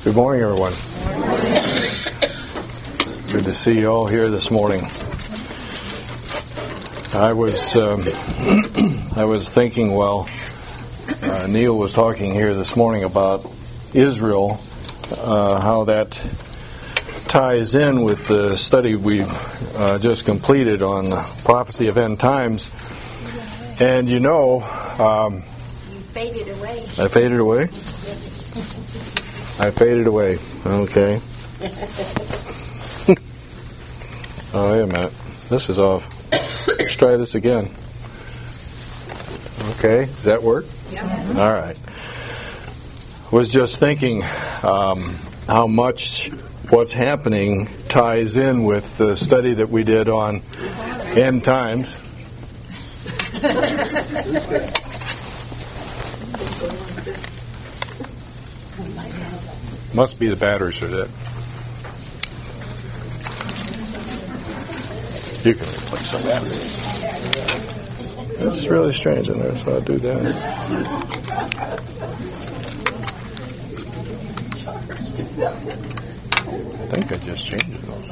Good morning, everyone. Good to see you all here this morning. I was thinking while Neil was talking here this morning about Israel, how that ties in with the study we've just completed on the prophecy of end times. And you know, you faded away. I faded away? I faded away. Okay. Oh, wait a minute. This is off. Let's try this again. Okay. Does that work? Yeah. All right. Was just thinking how much what's happening ties in with the study that we did on end times. Must be the batteries are dead. You can replace some batteries. It's really strange in there, so I'll do that. I think I just changed those.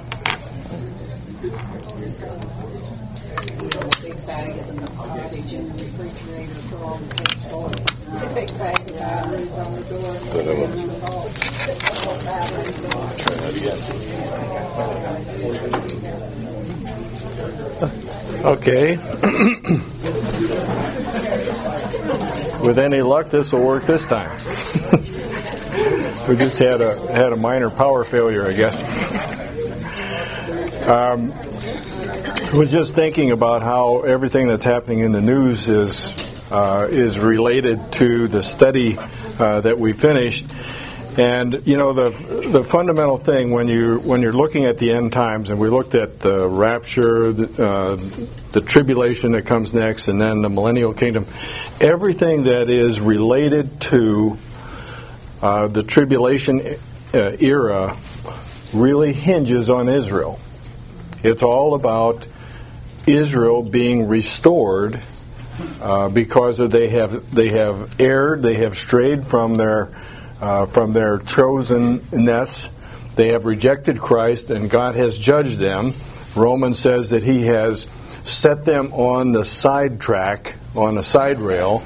Big bag of the cottage in the refrigerator for all the kids' toys. A big bag of batteries on the door and the wall. Try that again. Okay. With any luck, this will work this time. We just had a minor power failure, I guess. I was just thinking about how everything that's happening in the news is related to the study that we finished. And you know, the fundamental thing when you're looking at the end times, and we looked at the rapture, the tribulation that comes next, and then the millennial kingdom, everything that is related to the tribulation era really hinges on Israel. It's all about Israel being restored because they have erred, they have strayed from their chosenness. They have rejected Christ, and God has judged them. Romans says that He has set them on the side track, on the side rail.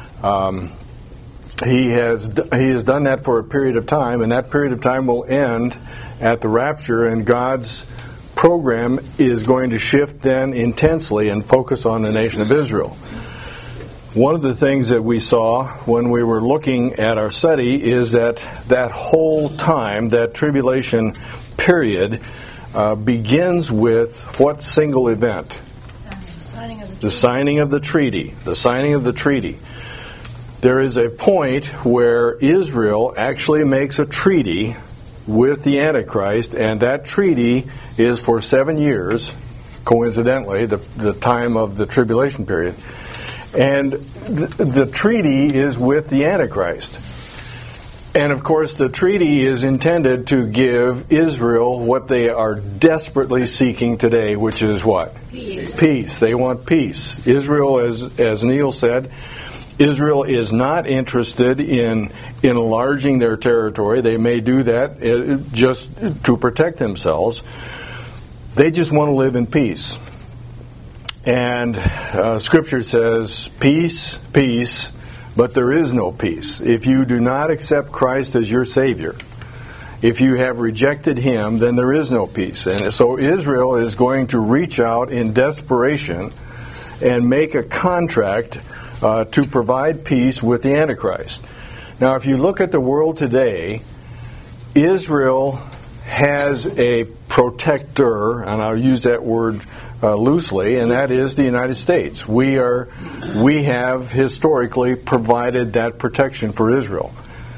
He has done that for a period of time, and that period of time will end at the rapture, and God's program is going to shift then intensely and focus on the nation of Israel. One of the things that we saw when we were looking at our study is that whole time, that tribulation period, begins with what single event? The signing of the treaty. The signing of the treaty. There is a point where Israel actually makes a treaty with the Antichrist, and that treaty is for 7 years, coincidentally, the time of the tribulation period. And the treaty is with the Antichrist. And of course, the treaty is intended to give Israel what they are desperately seeking today, which is what? Peace. They want peace. Israel, as Neil said, Israel is not interested in enlarging their territory. They may do that just to protect themselves. They just want to live in peace. And Scripture says, peace, peace, but there is no peace. If you do not accept Christ as your Savior, if you have rejected Him, then there is no peace. And so Israel is going to reach out in desperation and make a contract to provide peace with the Antichrist. Now, if you look at the world today, Israel has a protector, and I'll use that word loosely, and that is the United States. We have historically provided that protection for Israel.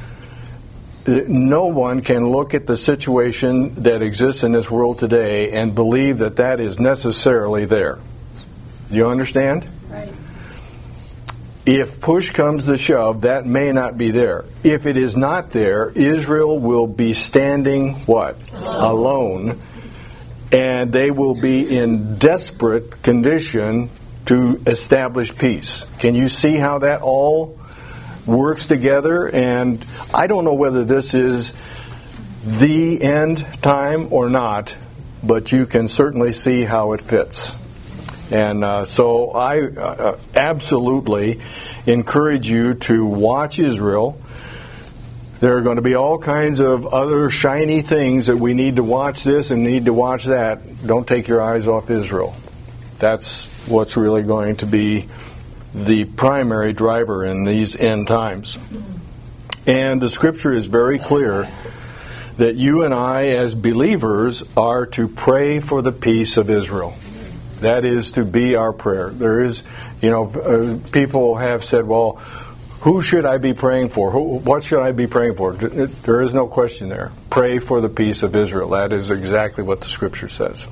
No one can look at the situation that exists in this world today and believe that that is necessarily there. Do you understand? Right. If push comes to shove, that may not be there. If it is not there, Israel will be standing what? Alone. And they will be in desperate condition to establish peace. Can you see how that all works together? And I don't know whether this is the end time or not, but you can certainly see how it fits. And so I absolutely encourage you to watch Israel. There are going to be all kinds of other shiny things that we need to watch this and need to watch that. Don't take your eyes off Israel. That's what's really going to be the primary driver in these end times. And the Scripture is very clear that you and I as believers are to pray for the peace of Israel. That is to be our prayer. There is, people have said, well, who should I be praying for? What should I be praying for? There is no question there. Pray for the peace of Israel. That is exactly what the Scripture says.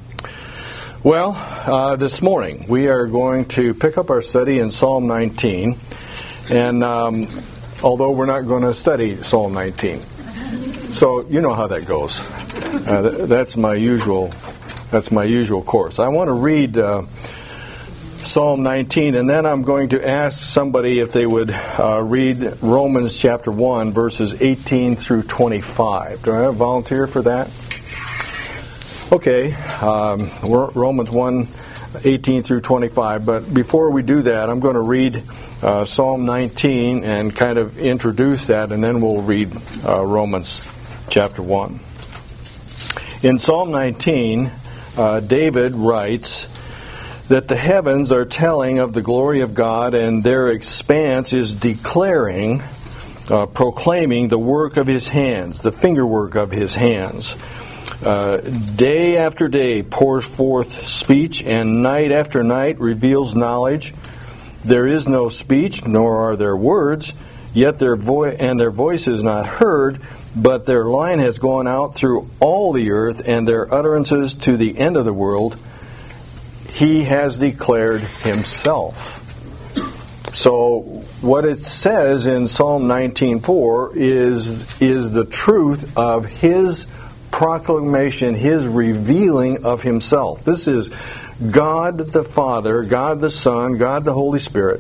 Well, this morning we are going to pick up our study in Psalm 19. And although we're not going to study Psalm 19. So you know how that goes. That's my usual course. I want to read Psalm 19, and then I'm going to ask somebody if they would read Romans chapter 1, verses 18 through 25. Do I have a volunteer for that? Okay, Romans 1, 18 through 25. But before we do that, I'm going to read Psalm 19 and kind of introduce that, and then we'll read Romans chapter 1. In Psalm 19, David writes that the heavens are telling of the glory of God, and their expanse is declaring, proclaiming the work of His hands, the fingerwork of His hands. Day after day pours forth speech, and night after night reveals knowledge. There is no speech, nor are there words, yet their voice is not heard, but their line has gone out through all the earth, and their utterances to the end of the world. He has declared Himself. So what it says in Psalm 19:4 is the truth of His proclamation, His revealing of Himself. This is God the Father, God the Son, God the Holy Spirit,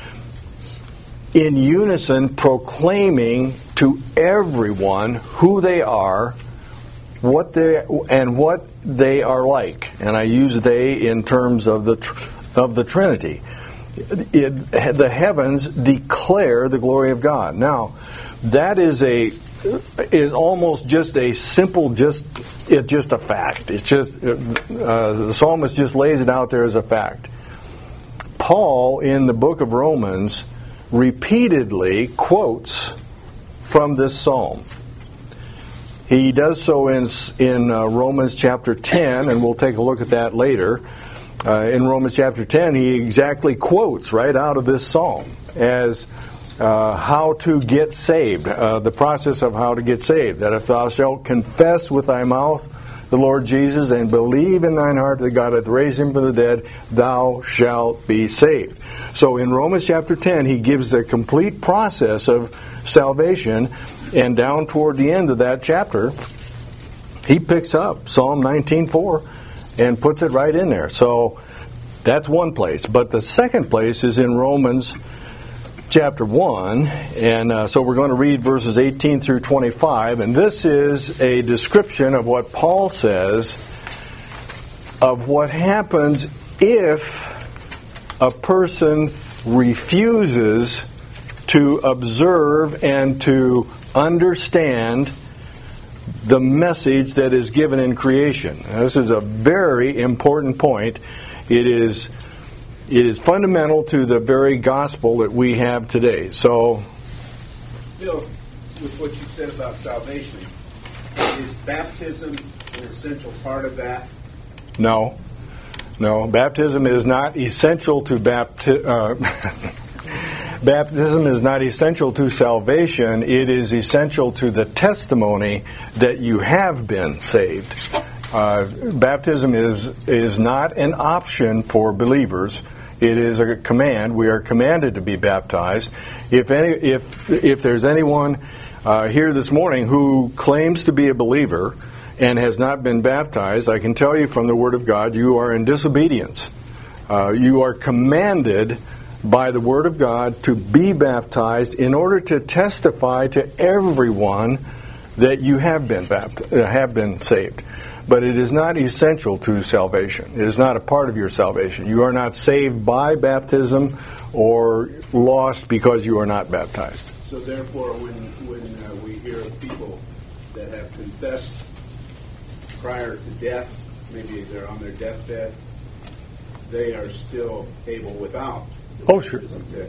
in unison proclaiming to everyone who they are, what they are like. And I use they in terms of the Trinity. The heavens declare the glory of God. Now, that is almost just a simple, it's just a fact. It's just the psalmist just lays it out there as a fact. Paul in the book of Romans repeatedly quotes from this psalm. He does so in Romans chapter 10, and we'll take a look at that later. In Romans chapter 10, he exactly quotes right out of this psalm as how to get saved, the process of how to get saved. That if thou shalt confess with thy mouth the Lord Jesus and believe in thine heart that God hath raised Him from the dead, thou shalt be saved. So in Romans chapter 10, he gives the complete process of salvation, and down toward the end of that chapter, he picks up Psalm 19:4 and puts it right in there. So that's one place. But the second place is in Romans chapter 1, and so we're going to read verses 18 through 25, and this is a description of what Paul says of what happens if a person refuses to observe and to understand the message that is given in creation. Now, this is a very important point. It is fundamental to the very gospel that we have today. So, Bill, with what you said about salvation, is baptism an essential part of that? No. Baptism is not essential to Baptism is not essential to salvation. It is essential to the testimony that you have been saved. Baptism is not an option for believers. It is a command. We are commanded to be baptized. If there's anyone here this morning who claims to be a believer and has not been baptized, I can tell you from the Word of God, you are in disobedience. You are commanded by the Word of God to be baptized in order to testify to everyone that you have been saved. But it is not essential to salvation. It is not a part of your salvation. You are not saved by baptism or lost because you are not baptized. So therefore, when we hear of people that have confessed prior to death, maybe they're on their deathbed, they are still able without. Oh sure.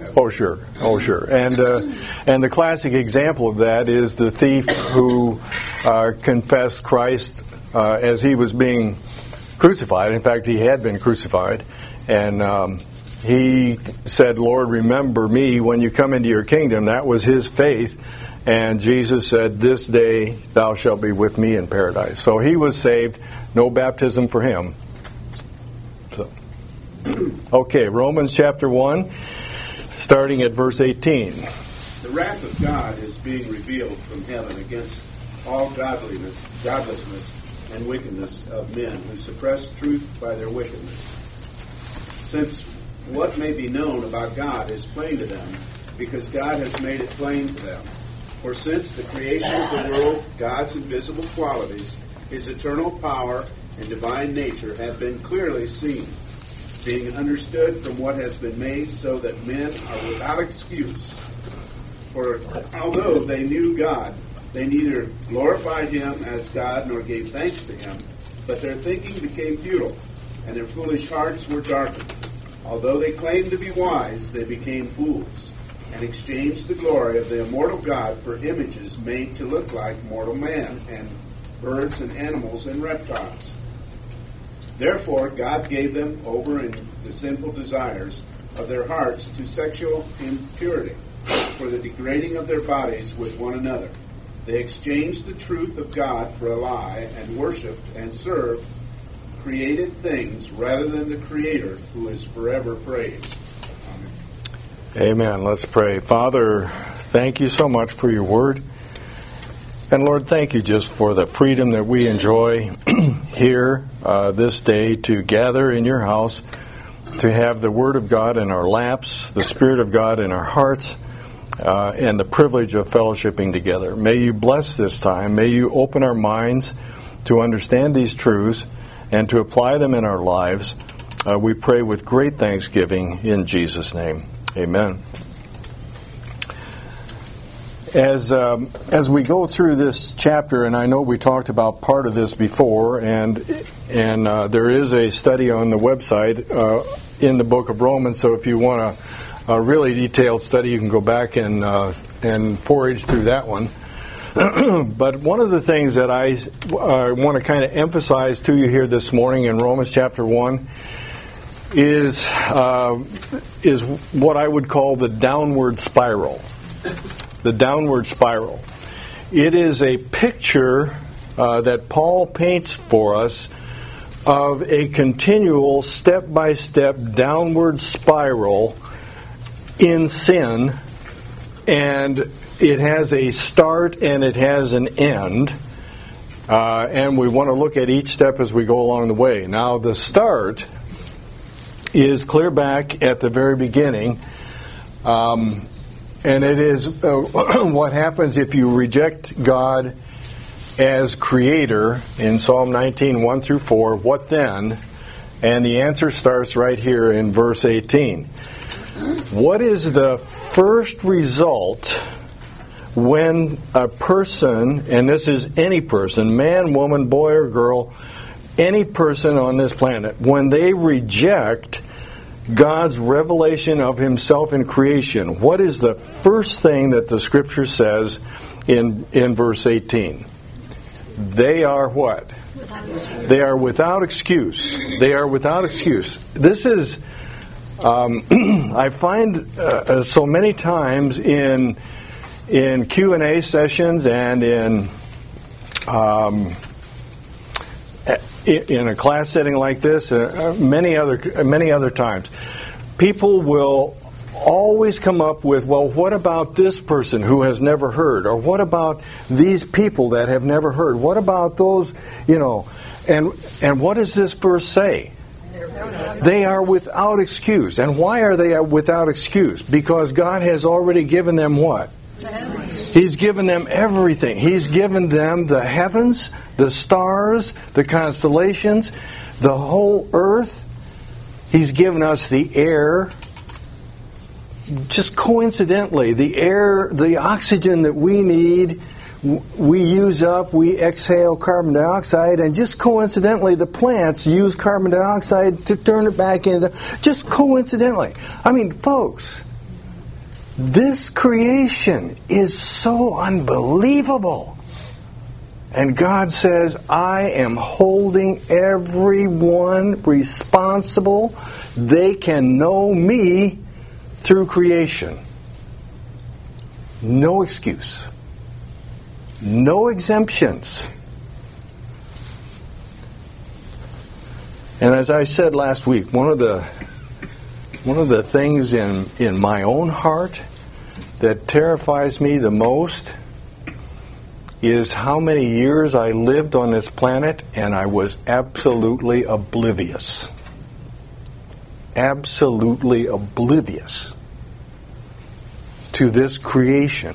And the classic example of that is the thief who confessed Christ as he was being crucified. In fact, he had been crucified, and he said, "Lord, remember me when you come into your kingdom." That was his faith, and Jesus said, "This day thou shalt be with me in paradise." So he was saved. No baptism for him. So, okay, Romans chapter 1, starting at verse 18. The wrath of God is being revealed from heaven against all godlessness, and wickedness of men who suppress truth by their wickedness. Since what may be known about God is plain to them, because God has made it plain to them. For since the creation of the world, God's invisible qualities, His eternal power and divine nature have been clearly seen, being understood from what has been made, so that men are without excuse. For although they knew God, they neither glorified Him as God nor gave thanks to Him, but their thinking became futile, and their foolish hearts were darkened. Although they claimed to be wise, they became fools, and exchanged the glory of the immortal God for images made to look like mortal man, and birds and animals and reptiles. Therefore God gave them over in the sinful desires of their hearts to sexual impurity, for the degrading of their bodies with one another. They exchanged the truth of God for a lie, and worshipped and served created things rather than the Creator, who is forever praised. Amen. Let's pray. Father, thank you so much for your word. And Lord, thank you just for the freedom that we enjoy here this day to gather in your house, to have the Word of God in our laps, the Spirit of God in our hearts, and the privilege of fellowshipping together. May you bless this time. May you open our minds to understand these truths and to apply them in our lives. We pray with great thanksgiving in Jesus' name. Amen. As we go through this chapter, and I know we talked about part of this before, and there is a study on the website in the book of Romans, so if you want a really detailed study, you can go back and forage through that one. But one of the things that I want to kind of emphasize to you here this morning in Romans chapter 1 is what I would call the downward spiral. The downward spiral. It is a picture that Paul paints for us of a continual step-by-step downward spiral in sin, and it has a start and it has an end, and we want to look at each step as we go along the way. Now, the start is clear back at the very beginning, and it is what happens if you reject God as Creator in Psalm 19, 1 through 4. What then? And the answer starts right here in verse 18. What is the first result when a person, and this is any person, man, woman, boy, or girl, any person on this planet, when they reject God's revelation of Himself in creation, what is the first thing that the Scripture says in verse 18? They are what? They are without excuse. They are without excuse. This is, I find so many times in Q&A sessions and in a class setting like this, many other times, people will always come up with, well, what about this person who has never heard? Or what about these people that have never heard? What about those, and what does this verse say? They are without excuse. And why are they without excuse? Because God has already given them what? He's given them everything. He's given them the heavens, the stars, the constellations, the whole earth. He's given us the air. Just coincidentally, the air, the oxygen that we need, we use up, we exhale carbon dioxide, and just coincidentally, the plants use carbon dioxide to turn it back into, just coincidentally. I mean, folks, this creation is so unbelievable. And God says, I am holding everyone responsible. They can know me through creation. No excuse. No exemptions. And as I said last week, one of the things in my own heart that terrifies me the most is how many years I lived on this planet and I was absolutely oblivious. Absolutely oblivious to this creation.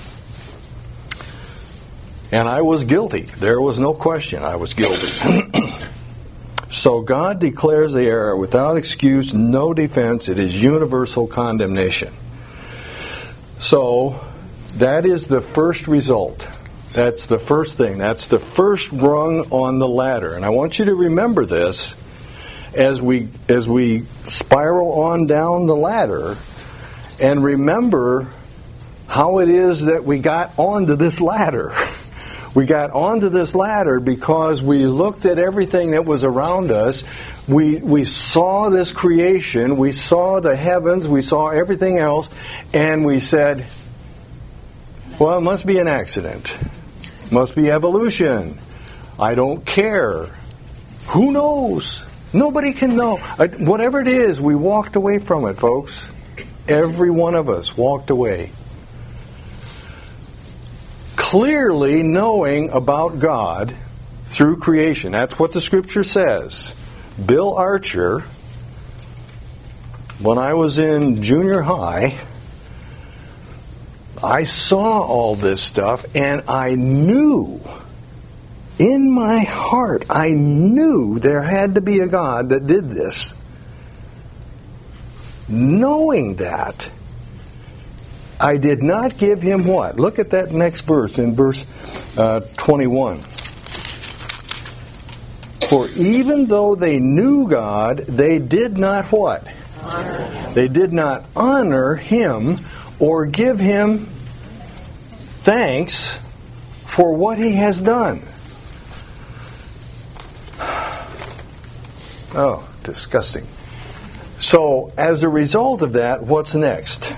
And I was guilty. There was no question I was guilty. So God declares the error without excuse, no defense. It is universal condemnation. So that is the first result. That's the first thing. That's the first rung on the ladder. And I want you to remember this as we spiral on down the ladder, and remember how it is that we got onto this ladder. We got onto this ladder because we looked at everything that was around us. We saw this creation. We saw the heavens. We saw everything else. And we said, well, it must be an accident. It must be evolution. I don't care. Who knows? Nobody can know. Whatever it is, we walked away from it, folks. Every one of us walked away. Clearly knowing about God through creation. That's what the Scripture says. Bill Archer, when I was in junior high, I saw all this stuff and I knew, in my heart, I knew there had to be a God that did this. Knowing that, I did not give him what? Look at that next verse, in verse 21. For even though they knew God, they did not what? Honor him. They did not honor him or give him thanks for what he has done. Oh, disgusting. So, as a result of that, what's next?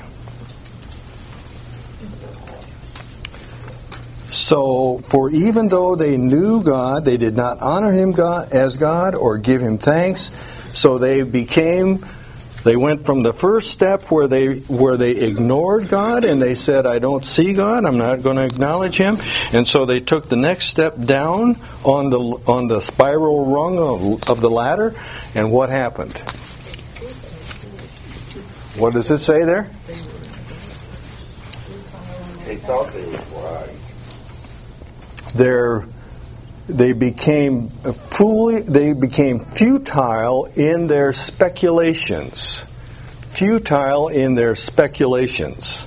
So, for even though they knew God, they did not honor him as God or give him thanks. So they went from the first step where they ignored God and they said, I don't see God, I'm not going to acknowledge him. And so they took the next step down on the spiral rung of the ladder. And what happened? What does it say there? They thought they were wise. They became futile in their speculations. Futile in their speculations.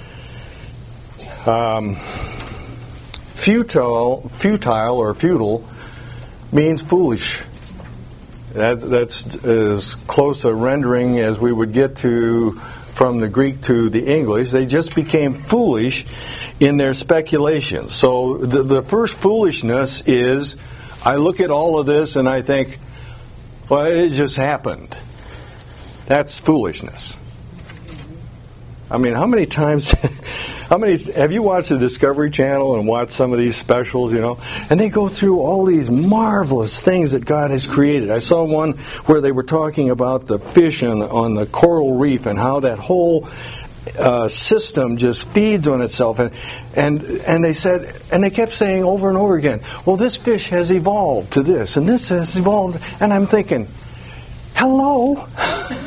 Futile or futile means foolish. That's as close a rendering as we would get to from the Greek to the English. They just became foolish in their speculations. So the first foolishness is, I look at all of this and I think, well, it just happened. That's foolishness. I mean, how many times have you watched the Discovery Channel and watched some of these specials, and they go through all these marvelous things that God has created. I saw one where they were talking about the fish on the coral reef and how that whole system just feeds on itself, and they said, and they kept saying over and over again, well, this fish has evolved to this and this has evolved, and I'm thinking, hello?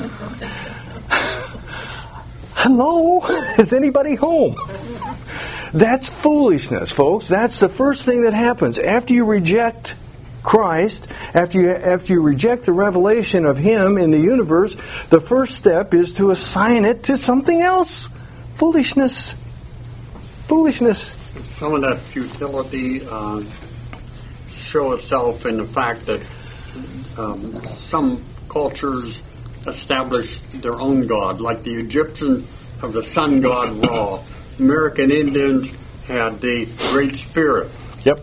Hello? Is anybody home? That's foolishness, folks. That's the first thing that happens. After you reject Christ, after you reject the revelation of Him in the universe, the first step is to assign it to something else. Foolishness. Foolishness. Some of that futility show itself in the fact that some cultures establish their own god, like the Egyptians have the sun god Ra. American Indians had the Great Spirit. Yep.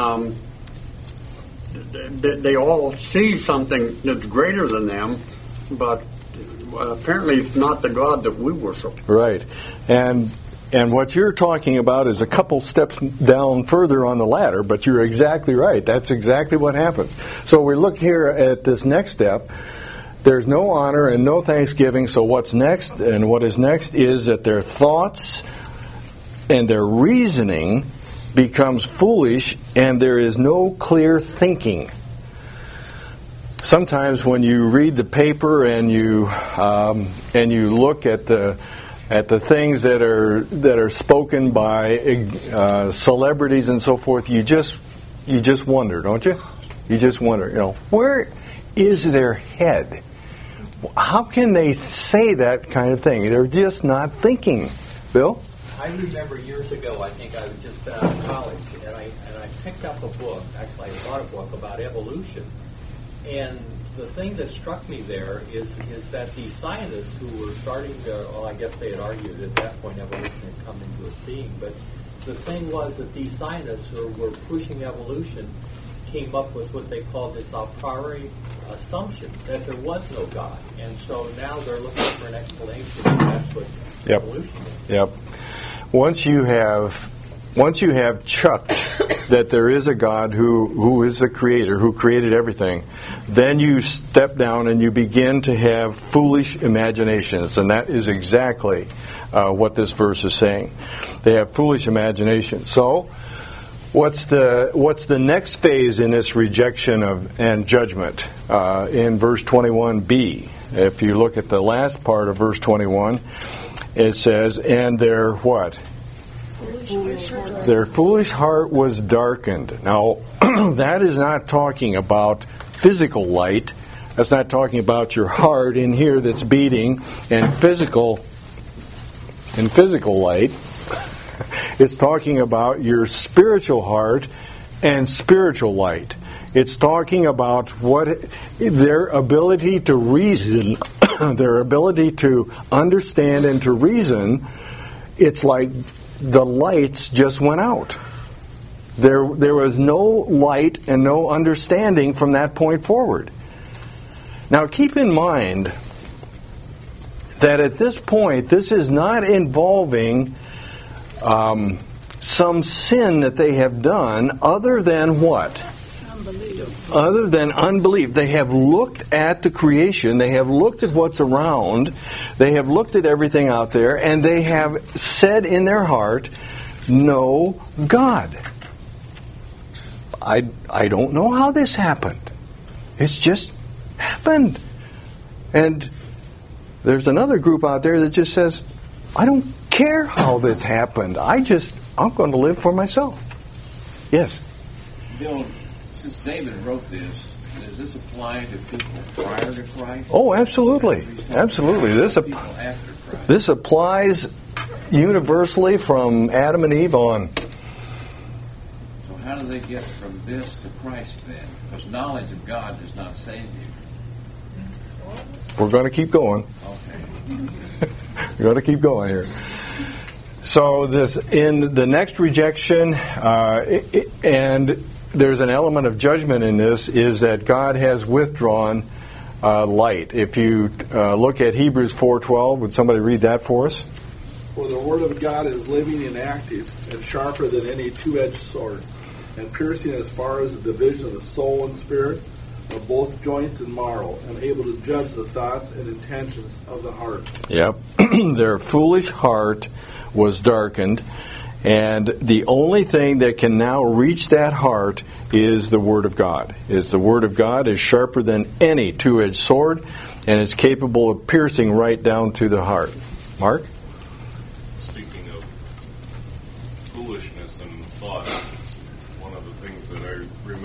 They all see something that's greater than them, but apparently it's not the God that we worship. Right. And what you're talking about is a couple steps down further on the ladder, but you're exactly right. That's exactly what happens. So we look here at this next step. There's no honor and no thanksgiving, so what's next? And what is next is that their thoughts and their reasoning becomes foolish, and there is no clear thinking. Sometimes when you read the paper and you look at the things that are spoken by celebrities and so forth, you just wonder, don't you? You just wonder, where is their head? How can they say that kind of thing? They're just not thinking. Bill? I remember years ago, I think I was just out of college, and I picked up a book, actually I bought a book about evolution. And the thing that struck me there is that the scientists who were starting to, well, I guess they had argued at that point evolution had come into its being, but the thing was that these scientists who were pushing evolution came up with what they called this a priori assumption that there was no God. And so now they're looking for an explanation, and that's what evolution is. Yep. Once you have chucked that there is a God who is the creator, who created everything, then you step down and you begin to have foolish imaginations, and that is exactly what this verse is saying. They have foolish imaginations. So, what's the next phase in this rejection and judgment? In verse 21b, if you look at the last part of verse 21. It says, and their what? Their foolish heart was darkened. Now, that is not talking about physical light. That's not talking about your heart in here that's beating and physical light. It's talking about your spiritual heart and spiritual light. It's talking about their ability to reason, their ability to understand and to reason. It's like the lights just went out. There was no light and no understanding from that point forward. Now keep in mind that at this point, this is not involving some sin that they have done other than what? Other than unbelief. They have looked at the creation, they have looked at what's around, they have looked at everything out there, and they have said in their heart, no God. I don't know how this happened. It's just happened. And there's another group out there that just says, I don't care how this happened. I'm going to live for myself. Yes? Bill, since David wrote this, does this apply to people prior to Christ? Oh, absolutely. Absolutely. This applies universally from Adam and Eve on. So how do they get from this to Christ then? Because knowledge of God does not save you. We're going to keep going. Okay. We're going to keep going here. So in the next rejection, and there's an element of judgment in this, is that God has withdrawn light. If you look at Hebrews 4:12, would somebody read that for us? For the word of God is living and active, and sharper than any two-edged sword, and piercing as far as the division of the soul and spirit, of both joints and marrow, and able to judge the thoughts and intentions of the heart. Yep. Their foolish heart was darkened, and the only thing that can now reach that heart is the Word of God. The Word of God is sharper than any two-edged sword, and it's capable of piercing right down to the heart. Mark? Speaking of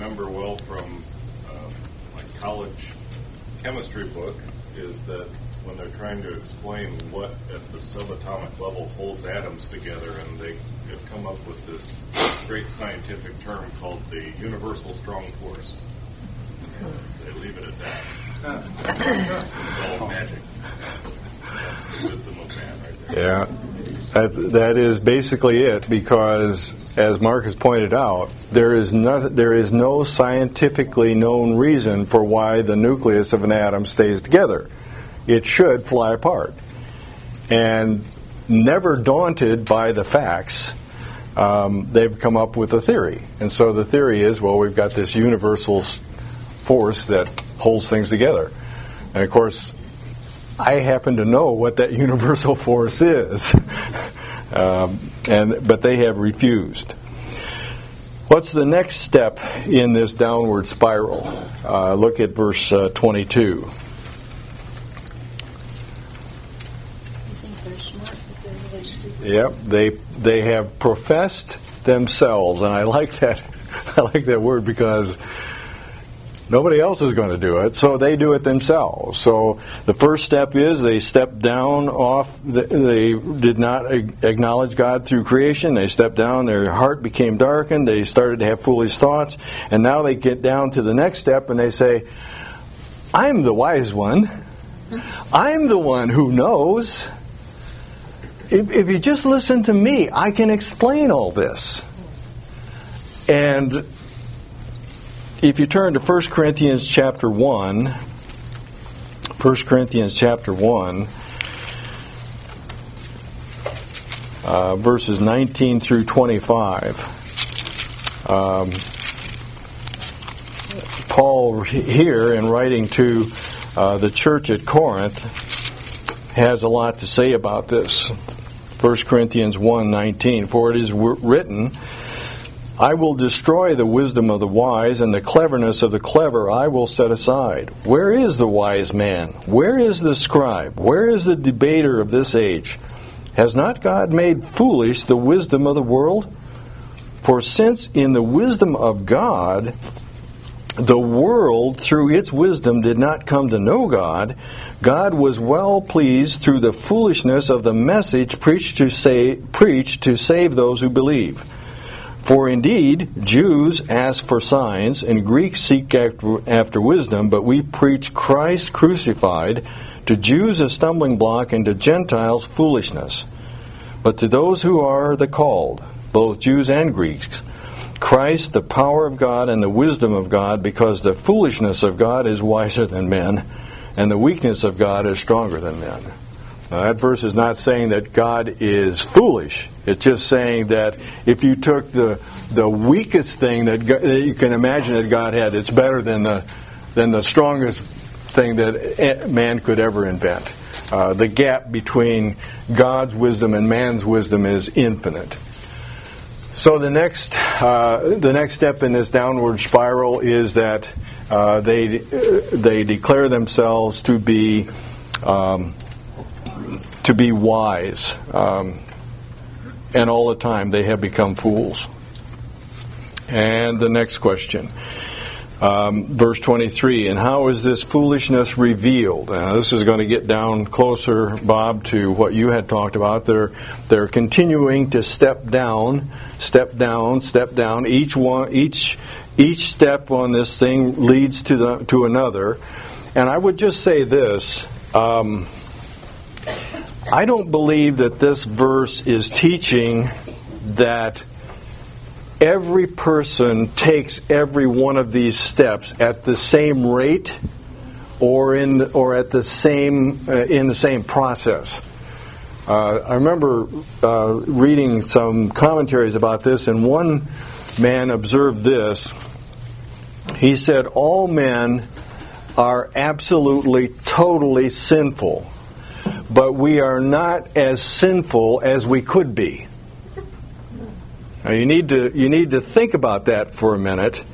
remember well from my college chemistry book is that when they're trying to explain what at the subatomic level holds atoms together, and they have come up with this great scientific term called the universal strong force. They leave it at that. It's all magic. That's the wisdom of man right there. Yeah. That is basically it, because, as Mark has pointed out, there is no scientifically known reason for why the nucleus of an atom stays together. It should fly apart. And never daunted by the facts, they've come up with a theory. And so the theory is, well, we've got this universal force that holds things together. And of course, I happen to know what that universal force is, but they have refused. What's the next step in this downward spiral? Look at verse 22. Yep, they have professed themselves, and I like that. I like that word because nobody else is going to do it, so they do it themselves. So the first step is they stepped down off. They did not acknowledge God through creation. They stepped down. Their heart became darkened. They started to have foolish thoughts, and now they get down to the next step, and they say, "I'm the wise one. I'm the one who knows. If you just listen to me, I can explain all this." And if you turn to 1 Corinthians chapter 1, 1 Corinthians chapter 1, verses 19 through 25, Paul here, in writing to the church at Corinth, has a lot to say about this. 1 Corinthians 1:19, "For it is written, I will destroy the wisdom of the wise, and the cleverness of the clever I will set aside. Where is the wise man? Where is the scribe? Where is the debater of this age? Has not God made foolish the wisdom of the world? For since in the wisdom of God, the world through its wisdom did not come to know God, God was well pleased through the foolishness of the message preached to save those who believe. For indeed, Jews ask for signs, and Greeks seek after wisdom, but we preach Christ crucified, to Jews a stumbling block, and to Gentiles foolishness. But to those who are the called, both Jews and Greeks, Christ the power of God and the wisdom of God, because the foolishness of God is wiser than men, and the weakness of God is stronger than men." Now, that verse is not saying that God is foolish. It's just saying that if you took the weakest thing that you can imagine that God had, it's better than the strongest thing that man could ever invent. The gap between God's wisdom and man's wisdom is infinite. So the next step in this downward spiral is that they declare themselves to be wise, and all the time they have become fools. And the next question, verse 23, "And how is this foolishness revealed?" Now, this is going to get down closer, Bob, to what you had talked about. They're continuing to step down. Each step on this thing leads to another. And I would just say this. I don't believe that this verse is teaching that every person takes every one of these steps at the same rate or in the same process. I remember reading some commentaries about this, and one man observed this. He said, "All men are absolutely, totally sinful, but we are not as sinful as we could be." Now you need to think about that for a minute.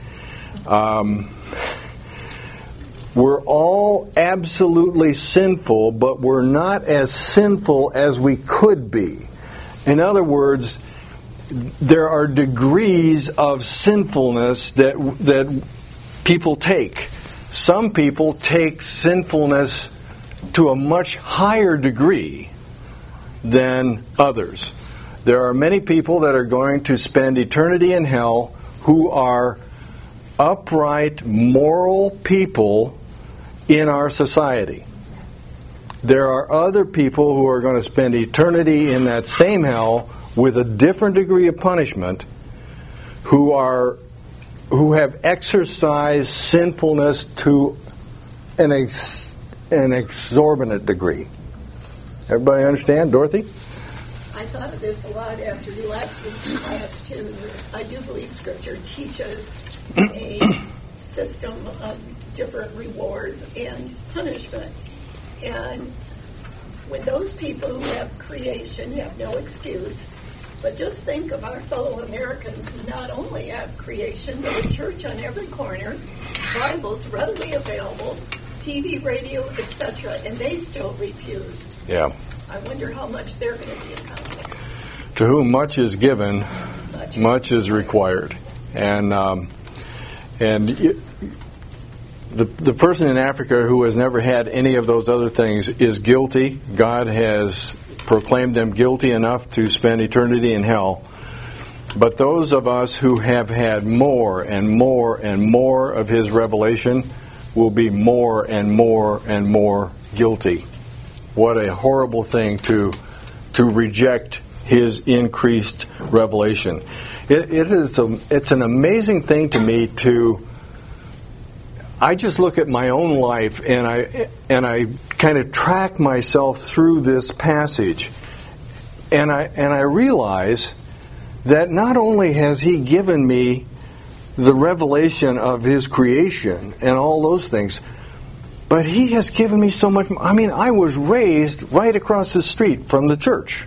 We're all absolutely sinful, but we're not as sinful as we could be. In other words, there are degrees of sinfulness that people take. Some people take sinfulness to a much higher degree than others. There are many people that are going to spend eternity in hell who are upright, moral people in our society. There are other people who are going to spend eternity in that same hell with a different degree of punishment, who have exercised sinfulness to an exorbitant degree. Everybody understand, Dorothy? I thought of this a lot after last week's class, too. I do believe Scripture teaches a system of different rewards and punishment. And when those people who have creation have no excuse, but just think of our fellow Americans who not only have creation, but a church on every corner, Bibles readily available, TV, radio, etc., and they still refuse. Yeah. I wonder how much they're going to be accountable. To whom much is given, much is required. And the person in Africa who has never had any of those other things is guilty. God has proclaimed them guilty enough to spend eternity in hell. But those of us who have had more and more and more of His revelation will be more and more and more guilty. What a horrible thing to reject His increased revelation. It's an amazing thing to me to. I just look at my own life and I kind of track myself through this passage, and I realize that not only has He given me the revelation of His creation and all those things, but He has given me so much. I mean, I was raised right across the street from the church.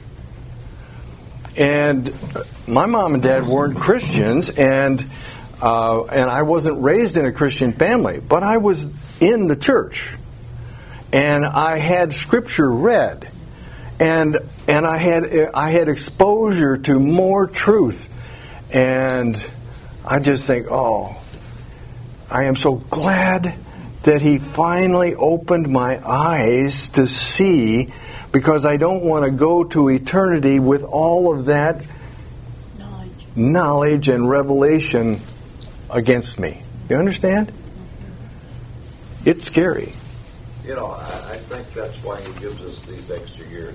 And my mom and dad weren't Christians, and I wasn't raised in a Christian family, but I was in the church. And I had Scripture read. And I had exposure to more truth. And I just think, oh, I am so glad that He finally opened my eyes to see, because I don't want to go to eternity with all of that knowledge and revelation against me. You understand? It's scary. You know, I think that's why He gives us these extra years.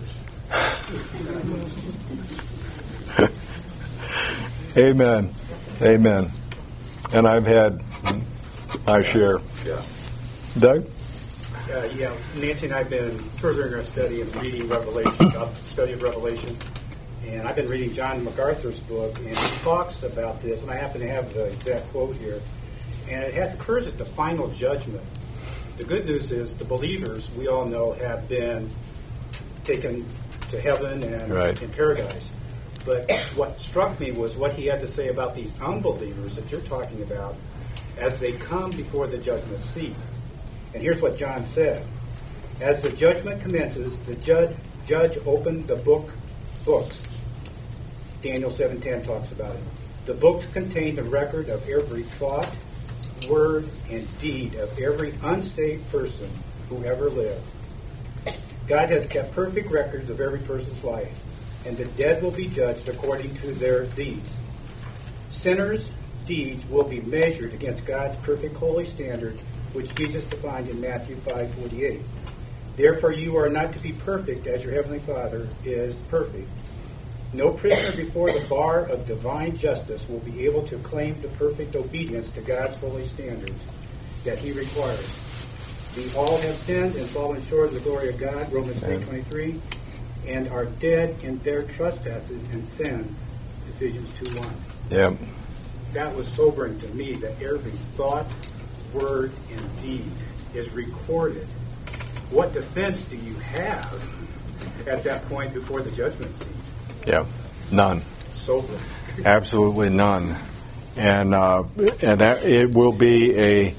Amen. Amen. And I've had my share. Yeah. Doug? Yeah, Nancy and I have been furthering our study and reading Revelation, study of Revelation. And I've been reading John MacArthur's book, and he talks about this, and I happen to have the exact quote here. And it occurs at the final judgment. The good news is the believers, we all know, have been taken to heaven and in paradise. But what struck me was what he had to say about these unbelievers that you're talking about as they come before the judgment seat. And here's what John said. As the judgment commences, the judge opened the books. Daniel 7:10 talks about it. The books contain the record of every thought, word, and deed of every unsaved person who ever lived. God has kept perfect records of every person's life, and the dead will be judged according to their deeds. Sinners' deeds will be measured against God's perfect holy standard, which Jesus defined in Matthew 5:48. Therefore you are not to be perfect as your heavenly Father is perfect. No prisoner before the bar of divine justice will be able to claim the perfect obedience to God's holy standards that He requires. We all have sinned and fallen short of the glory of God, Romans 3:23, and are dead in their trespasses and sins, Ephesians 2:1. Yeah. That was sobering to me, that every thought, word, and deed is recorded. What defense do you have at that point before the judgment seat? Yeah, none. Sobering. Absolutely none. And that it will be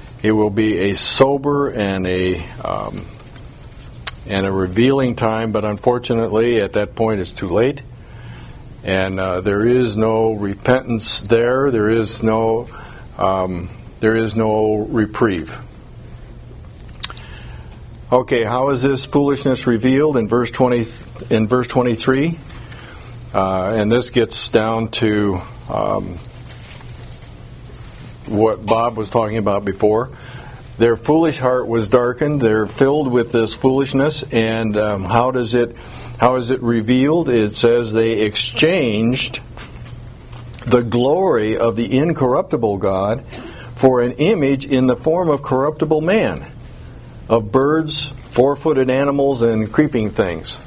a sober and a revealing time. But unfortunately, at that point, it's too late. And there is no repentance there. There is no reprieve. Okay, how is this foolishness revealed in verse 23? And this gets down to what Bob was talking about before. Their foolish heart was darkened. They're filled with this foolishness. And how is it revealed? It says they exchanged the glory of the incorruptible God for an image in the form of corruptible man, of birds, four-footed animals, and creeping things.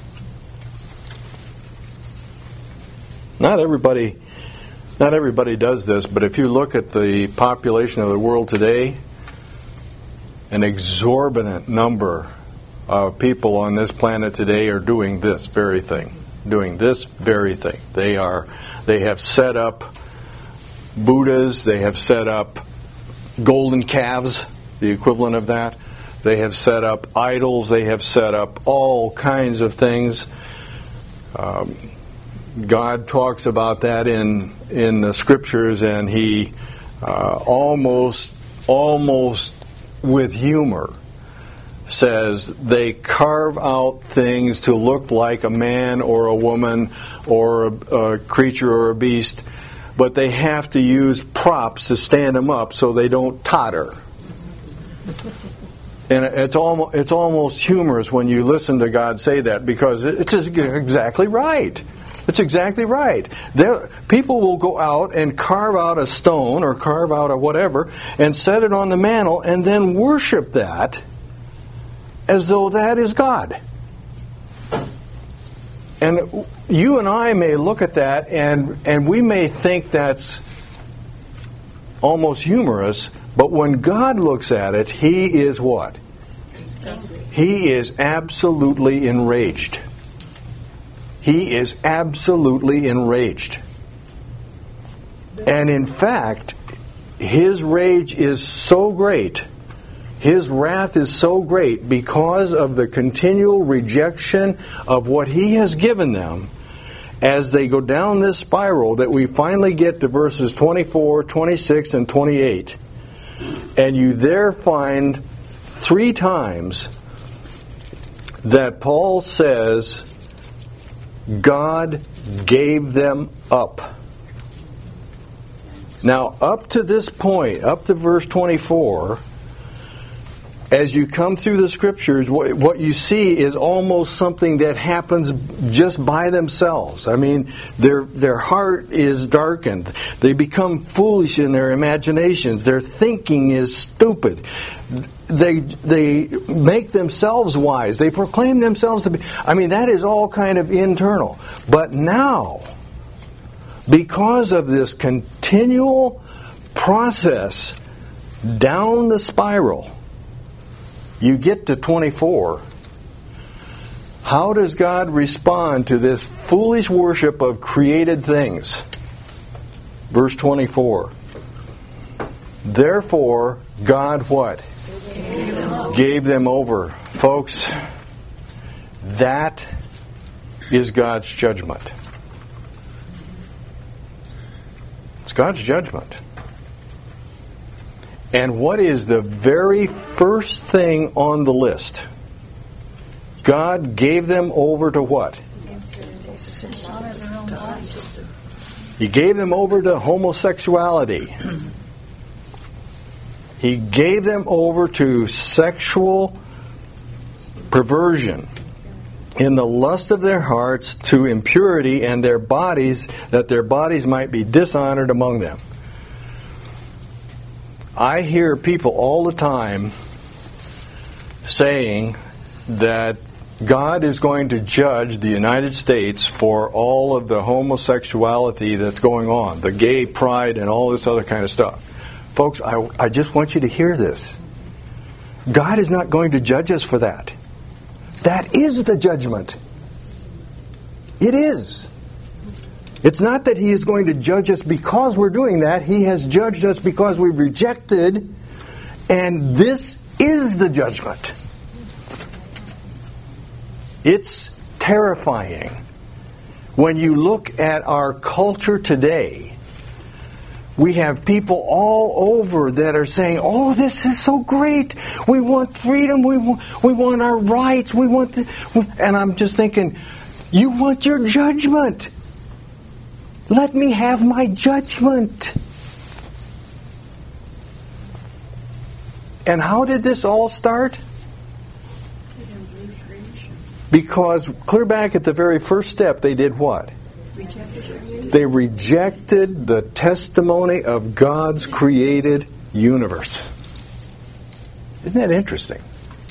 Not everybody does this, but if you look at the population of the world today, an exorbitant number of people on this planet today are doing this very thing. They have set up Buddhas, they have set up golden calves, the equivalent of that. They have set up idols, they have set up all kinds of things. God talks about that in the scriptures, and he almost with humor says they carve out things to look like a man or a woman or a creature or a beast, but they have to use props to stand them up so they don't totter. And it's almost humorous when you listen to God say that, because it's exactly right. It's exactly right. People will go out and carve out a stone or carve out a whatever and set it on the mantle and then worship that as though that is God. And you and I may look at that and we may think that's almost humorous, but when God looks at it, He is what? He is absolutely enraged. He is absolutely enraged. And in fact, His rage is so great, His wrath is so great because of the continual rejection of what He has given them as they go down this spiral, that we finally get to verses 24, 26, and 28. And you there find 3 times that Paul says God gave them up. Now, up to this point, up to verse 24, as you come through the scriptures, what you see is almost something that happens just by themselves. I mean, their heart is darkened. They become foolish in their imaginations. Their thinking is stupid. They make themselves wise. They proclaim themselves to be... I mean, that is all kind of internal. But now, because of this continual process down the spiral, you get to 24. How does God respond to this foolish worship of created things? Verse 24. Therefore, God what? Gave them over. Folks, that is God's judgment. It's God's judgment. And what is the very first thing on the list? God gave them over to what? He gave them over to homosexuality. He gave them over to sexual perversion in the lust of their hearts, to impurity, and their bodies, that their bodies might be dishonored among them. I hear people all the time saying that God is going to judge the United States for all of the homosexuality that's going on, the gay pride and all this other kind of stuff. Folks, I just want you to hear this. God is not going to judge us for that. That is the judgment. It is. It's not that He is going to judge us because we're doing that. He has judged us because we've rejected, and this is the judgment. It's terrifying When you look at our culture today, we have people all over that are saying, "Oh, this is so great. We want freedom. We want our rights. We want," and I'm just thinking, you want your judgment. Let me have my judgment. And how did this all start? Because clear back at the very first step, they did what? They rejected the testimony of God's created universe. Isn't that interesting?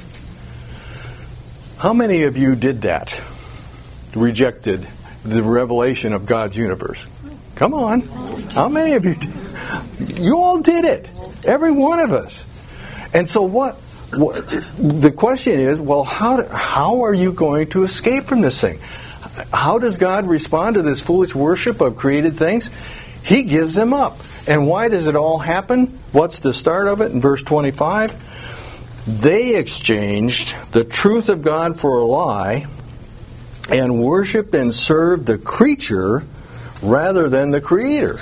How many of you did that? Rejected the revelation of God's universe? Come on. How many of you did? You all did it. Every one of us. And so what the question is, well, how are you going to escape from this thing? How does God respond to this foolish worship of created things? He gives them up. And why does it all happen? What's the start of it in verse 25? They exchanged the truth of God for a lie and worshiped and served the creature rather than the Creator.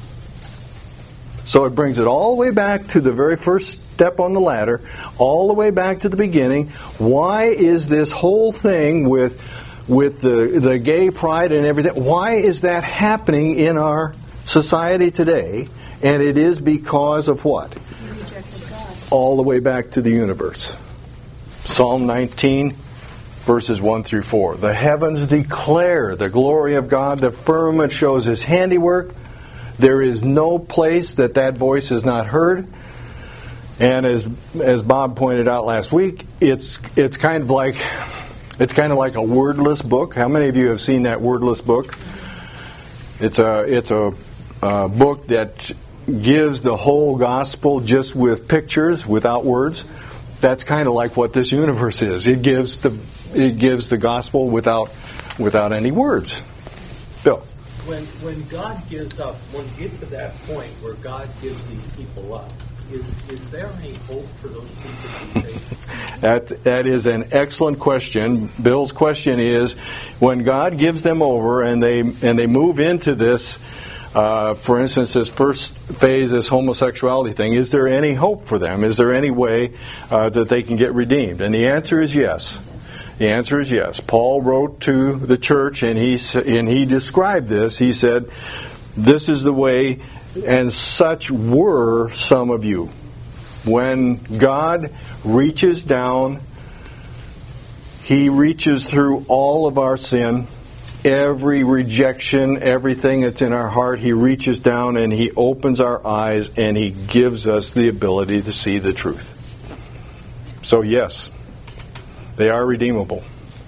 So it brings it all the way back to the very first step on the ladder, all the way back to the beginning. Why is this whole thing with the gay pride and everything, why is that happening in our society today? And it is because of what? All the way back to the universe. Psalm 19, verses 1 through 4. The heavens declare the glory of God. The firmament shows His handiwork. There is no place that voice is not heard. And as Bob pointed out last week, it's kind of like a wordless book. How many of you have seen that wordless book? It's a book that gives the whole gospel just with pictures, without words. That's kind of like what this universe is. It gives the gospel without any words. Bill. When God gives up, when you get to that point where God gives these people up, is there any hope for those people to be saved? That is an excellent question. Bill's question is, when God gives them over and they move into this, for instance, this first phase, this homosexuality thing, is there any hope for them? Is there any way that they can get redeemed? And the answer is yes. The answer is yes. Paul wrote to the church and he described this. He said, "This is the way, and such were some of you." When God reaches down, He reaches through all of our sin, every rejection, everything that's in our heart. He reaches down and He opens our eyes and He gives us the ability to see the truth. So yes, they are redeemable.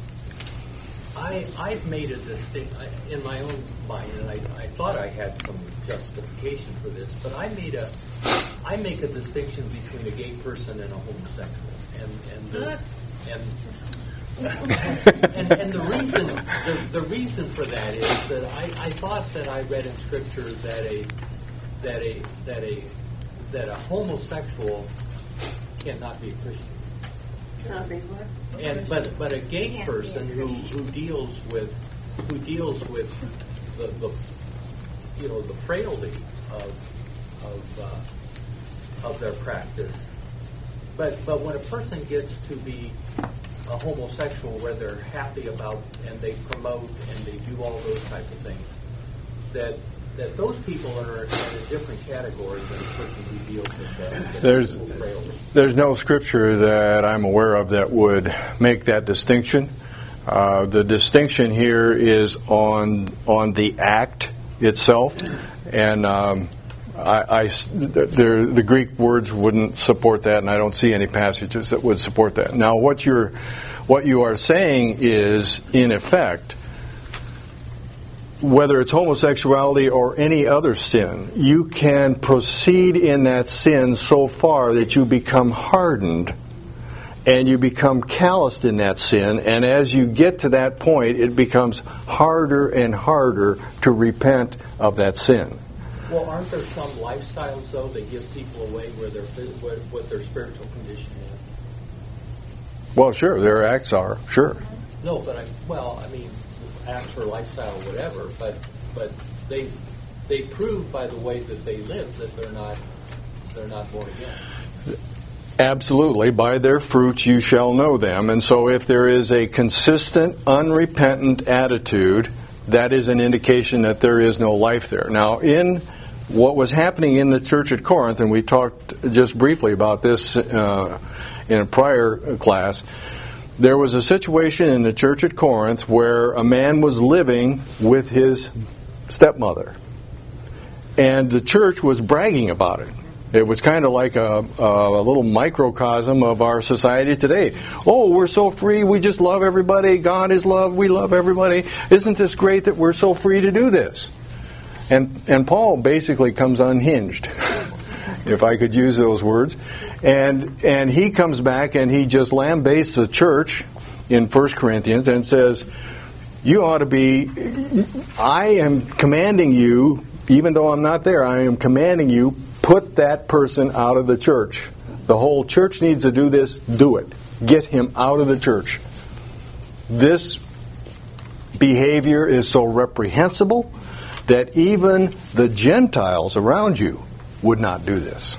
I've made a distinction in my own mind, and I thought I had some justification for this, but I make a distinction between a gay person and a homosexual, and the reason for that is that I thought that I read in Scripture that a homosexual cannot be a Christian. But a gay person who deals with the frailty of their practice. But when a person gets to be a homosexual, where they're happy about and they promote and they do all those types of things, that those people are in a different category than the person who deals with that frailty. There's no scripture that I'm aware of that would make that distinction. The distinction here is on the act itself, and the Greek words wouldn't support that, and I don't see any passages that would support that. Now, what you are saying is, in effect, whether it's homosexuality or any other sin, you can proceed in that sin so far that you become hardened and you become calloused in that sin, and as you get to that point, it becomes harder and harder to repent of that sin. Well, aren't there some lifestyles, though, that give people away what their spiritual condition is? Well, sure, their acts are, sure. No, but acts or lifestyle or whatever, but they prove by the way that they live that they're not born again. Absolutely. By their fruits you shall know them. And so if there is a consistent, unrepentant attitude, that is an indication that there is no life there. Now, in what was happening in the church at Corinth, and we talked just briefly about this in a prior class, there was a situation in the church at Corinth where a man was living with his stepmother. And the church was bragging about it. It was kind of like a little microcosm of our society today. Oh, we're so free, we just love everybody. God is love, we love everybody. Isn't this great that we're so free to do this? And Paul basically comes unhinged, if I could use those words. And he comes back and he just lambasts the church in 1 Corinthians and says, you ought to be, I am commanding you, even though I'm not there, I am commanding you, put that person out of the church. The whole church needs to do this, do it. Get him out of the church. This behavior is so reprehensible that even the Gentiles around you would not do this.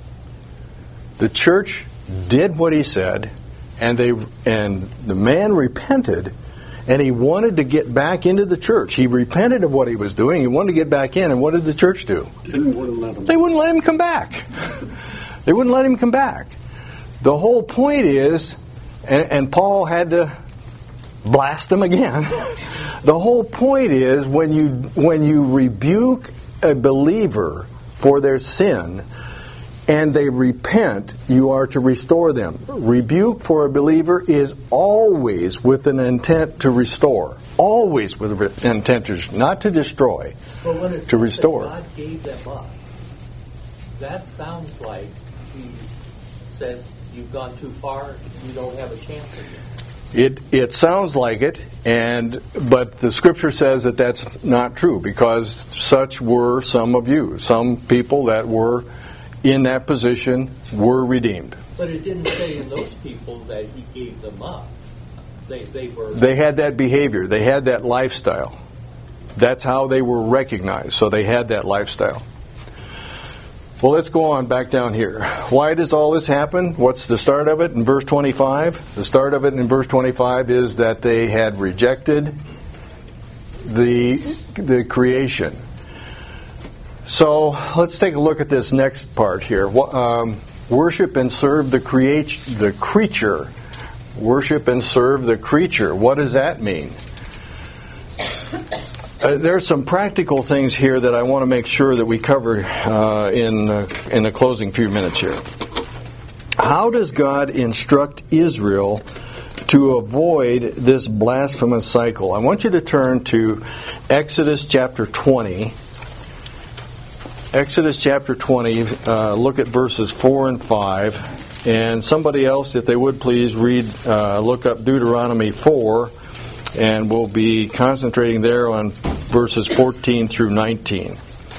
The church did what he said, and the man repented, and he wanted to get back into the church. He repented of what he was doing. He wanted to get back in, and what did the church do? They wouldn't let him come back. They wouldn't let him come back. The whole point is, and Paul had to blast them again. The whole point is when you rebuke a believer for their sin and they repent, you are to restore them. Rebuke for a believer is always with an intent to restore. Always with an intent to, not to destroy, but when it's to restore. God gave them up, that sounds like he said, you've gone too far, you don't have a chance again. It sounds like it, but the Scripture says that that's not true, because such were some of you. Some people that were in that position were redeemed. But it didn't say in those people that he gave them up. They had that behavior. They had that lifestyle. That's how they were recognized. So they had that lifestyle. Well, let's go on back down here. Why does all this happen? What's the start of it in verse 25? The start of it in verse 25 is that they had rejected the creation. So let's take a look at this next part here. Worship and serve the creature. Worship and serve the creature. What does that mean? There's some practical things here that I want to make sure that we cover in the closing few minutes here. How does God instruct Israel to avoid this blasphemous cycle? I want you to turn to Exodus chapter 20. Exodus chapter 20, look at verses 4 and 5. And somebody else, if they would please look up Deuteronomy 4, and we'll be concentrating there on verses 14 through 19.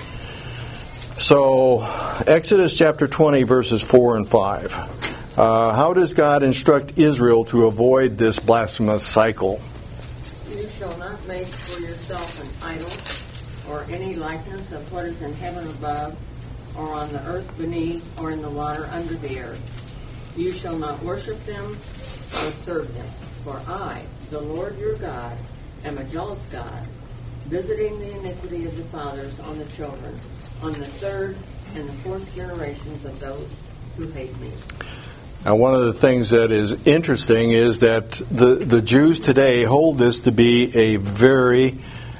So, Exodus chapter 20, verses 4 and 5. How does God instruct Israel to avoid this blasphemous cycle? You shall not make for yourself an idol, or any likeness of what is in heaven above, or on the earth beneath, or in the water under the earth. You shall not worship them or serve them. For I, the Lord your God, am a jealous God, visiting the iniquity of the fathers on the children, on the third and the fourth generations of those who hate me. Now, one of the things that is interesting is that the Jews today hold this to be a very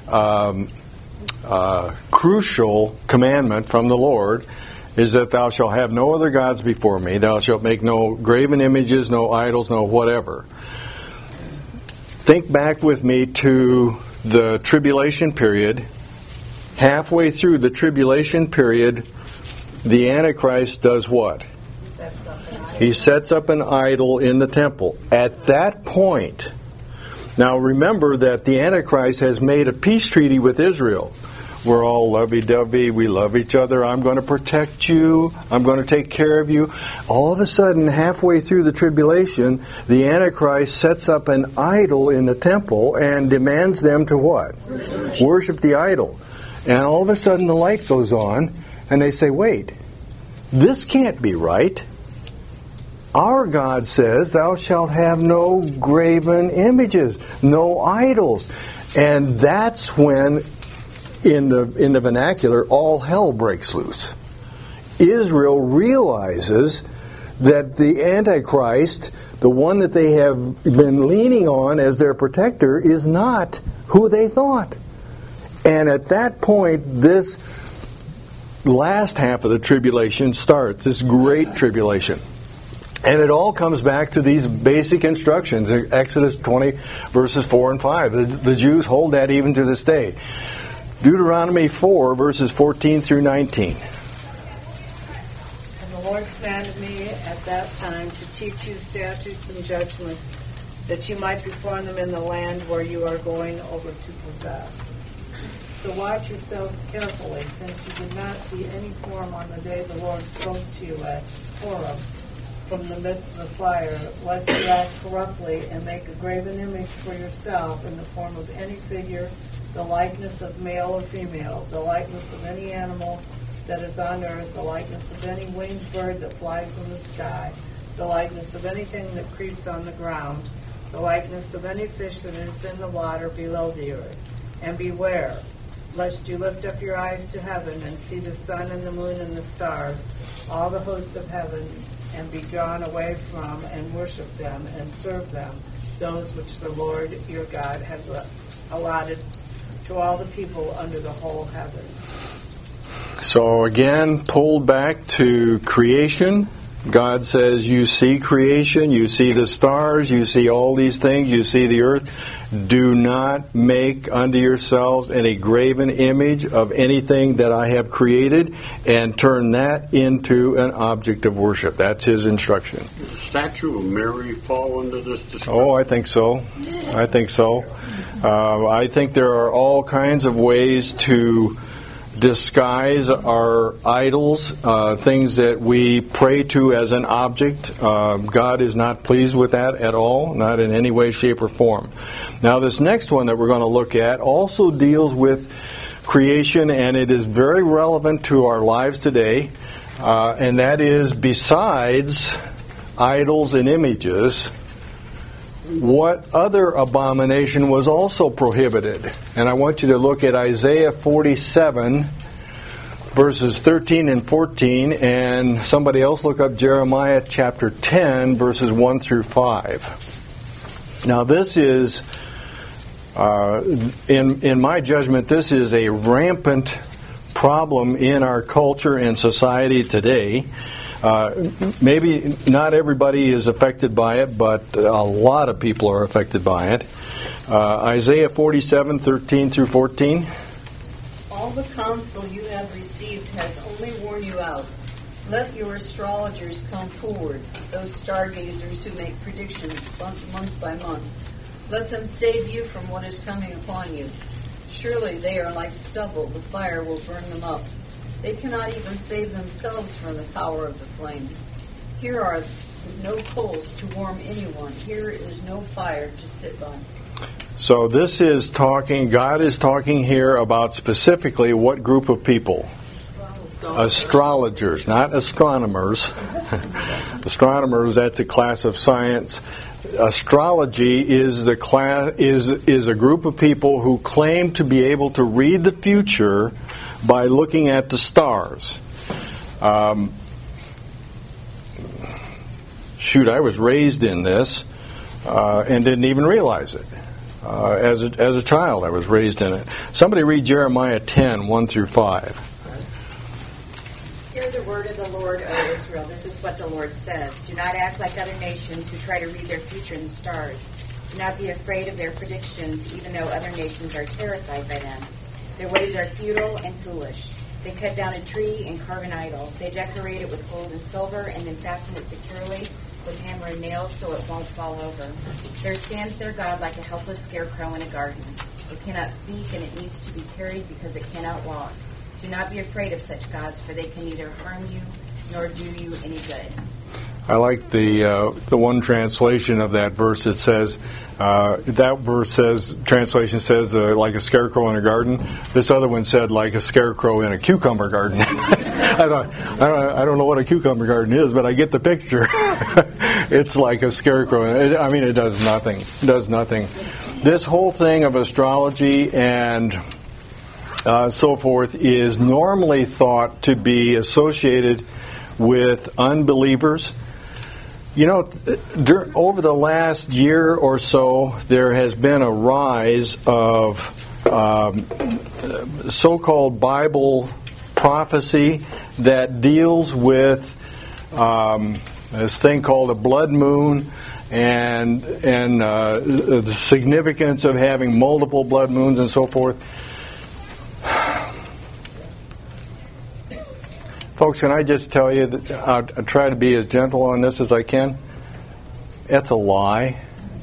crucial commandment from the Lord, is that thou shalt have no other gods before me. Thou shalt make no graven images, no idols, no whatever. Think back with me to the tribulation period. Halfway through the tribulation period, the Antichrist does what? He sets up an idol in the temple. At that point, now remember that the Antichrist has made a peace treaty with Israel. We're all lovey-dovey. We love each other. I'm going to protect you. I'm going to take care of you. All of a sudden, halfway through the tribulation, the Antichrist sets up an idol in the temple and demands them to what? Worship the idol. And all of a sudden, the light goes on, and they say, wait, this can't be right. Our God says, thou shalt have no graven images, no idols. And that's when, in the vernacular, all hell breaks loose. Israel realizes that the Antichrist, the one that they have been leaning on as their protector, is not who they thought. And at that point, this last half of the tribulation starts, this great tribulation. And it all comes back to these basic instructions, Exodus 20, verses 4 and 5. The Jews hold that even to this day. Deuteronomy 4, verses 14 through 19. And the Lord commanded me at that time to teach you statutes and judgments, that you might perform them in the land where you are going over to possess. So watch yourselves carefully, since you did not see any form on the day the Lord spoke to you at Horeb from the midst of the fire, lest you act corruptly and make a graven image for yourself in the form of any figure, the likeness of male or female, the likeness of any animal that is on earth, the likeness of any winged bird that flies in the sky, the likeness of anything that creeps on the ground, the likeness of any fish that is in the water below the earth. And beware, lest you lift up your eyes to heaven and see the sun and the moon and the stars, all the hosts of heaven, and be drawn away from and worship them and serve them, those which the Lord your God has allotted to all the people under the whole heaven. So again, pulled back to creation. God says, you see creation, you see the stars, you see all these things, you see the earth. Do not make unto yourselves any graven image of anything that I have created, and turn that into an object of worship. That's his instruction. Does the statue of Mary fall into this description? Oh, I think so. I think so. I think there are all kinds of ways to disguise our idols, things that we pray to as an object. God is not pleased with that at all, not in any way, shape, or form. Now, this next one that we're going to look at also deals with creation, and it is very relevant to our lives today, and that is, besides idols and images, what other abomination was also prohibited? And I want you to look at Isaiah 47, verses 13 and 14, and somebody else look up Jeremiah chapter 10, verses 1 through 5. Now this is, in my judgment, this is a rampant problem in our culture and society today. Maybe not everybody is affected by it, but a lot of people are affected by it. Isaiah 47, 13 through 14. All the counsel you have received has only worn you out. Let your astrologers come forward, those stargazers who make predictions month by month. Let them save you from what is coming upon you. Surely they are like stubble, the fire will burn them up. They cannot even save themselves from the power of the flame. Here are no coals to warm anyone. Here is no fire to sit by. So this is talking, God is talking here about specifically what group of people? Astrologers, not astronomers. Astronomers, that's a class of science. Astrology is the class is a group of people who claim to be able to read the future by looking at the stars. I was raised in this and didn't even realize it. As a child, I was raised in it. Somebody read Jeremiah 10, 1 through 5. Hear the word of the Lord, O Israel. This is what the Lord says. Do not act like other nations who try to read their future in the stars. Do not be afraid of their predictions, even though other nations are terrified by them. Their ways are futile and foolish. They cut down a tree and carve an idol. They decorate it with gold and silver and then fasten it securely with hammer and nails so it won't fall over. There stands their God like a helpless scarecrow in a garden. It cannot speak, and it needs to be carried because it cannot walk. Do not be afraid of such gods, for they can neither harm you nor do you any good. I like the one translation of that verse. It says, that verse says, translation says, like a scarecrow in a garden. This other one said, like a scarecrow in a cucumber garden. I don't know what a cucumber garden is, but I get the picture. It's like a scarecrow. I mean, it does nothing. It does nothing. This whole thing of astrology and so forth is normally thought to be associated with unbelievers. You know, over the last year or so, there has been a rise of so-called Bible prophecy that deals with this thing called a blood moon and the significance of having multiple blood moons and so forth. Folks, can I just tell you that I'll try to be as gentle on this as I can? That's a lie.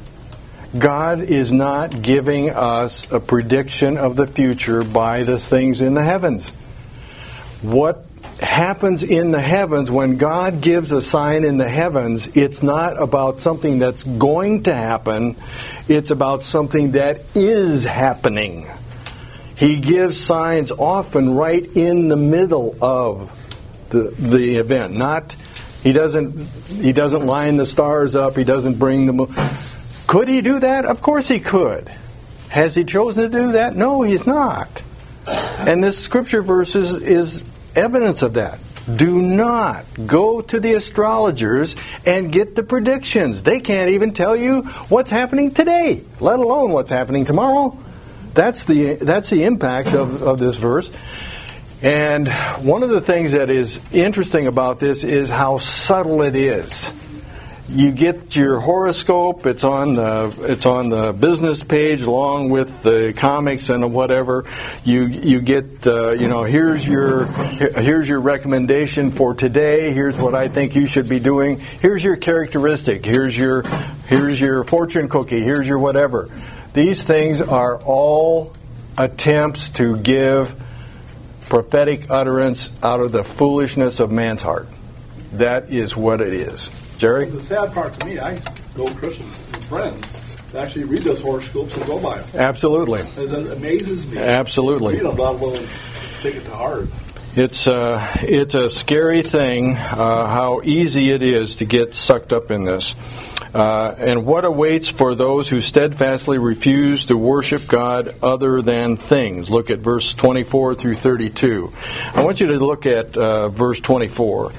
God is not giving us a prediction of the future by the things in the heavens. What happens in the heavens, when God gives a sign in the heavens, it's not about something that's going to happen. It's about something that is happening. He gives signs often right in the middle of the event. He doesn't line the stars up. He doesn't bring the moon. Could he do that? Of course he could. Has he chosen to do that? No, he's not. And this scripture verse is evidence of that. Do not go to the astrologers and get the predictions. They can't even tell you what's happening today, let alone what's happening tomorrow. That's the impact of this verse. And one of the things that is interesting about this is how subtle it is. You get your horoscope. It's on the business page along with the comics and whatever. You get here's your recommendation for today. Here's what I think you should be doing. Here's your characteristic. Here's your fortune cookie. Here's your whatever. These things are all attempts to give prophetic utterance out of the foolishness of man's heart. That is what it is. Jerry? The sad part to me, I know Christians and friends that actually read those horoscopes and go by them. Absolutely. It amazes me. Absolutely. Read them, not alone take it to heart. It's a scary thing how easy it is to get sucked up in this. And what awaits for those who steadfastly refuse to worship God other than things? Look at verse 24 through 32. I want you to look at verse 24.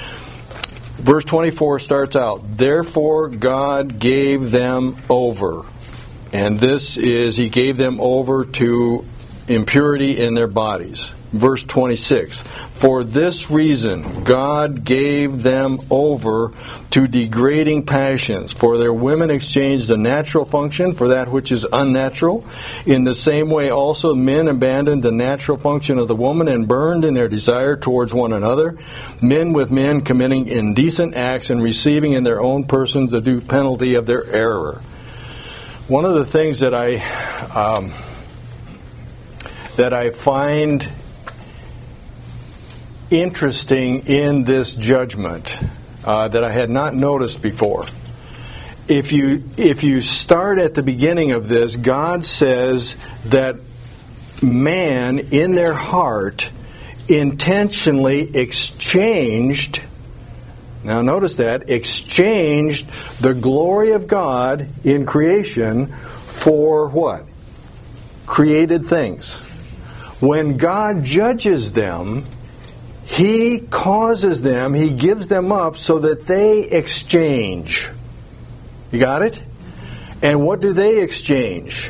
Verse 24 starts out, therefore God gave them over. And this is, He gave them over to impurity in their bodies. Verse 26, for this reason God gave them over to degrading passions, for their women exchanged the natural function for that which is unnatural. In the same way also men abandoned the natural function of the woman and burned in their desire towards one another, men with men committing indecent acts and receiving in their own persons the due penalty of their error. One of the things that I find interesting in this judgment that I had not noticed before. If you start at the beginning of this, God says that man in their heart intentionally exchanged, now notice that, exchanged the glory of God in creation for what? Created things. When God judges them, He causes them, He gives them up so that they exchange. You got it? And what do they exchange?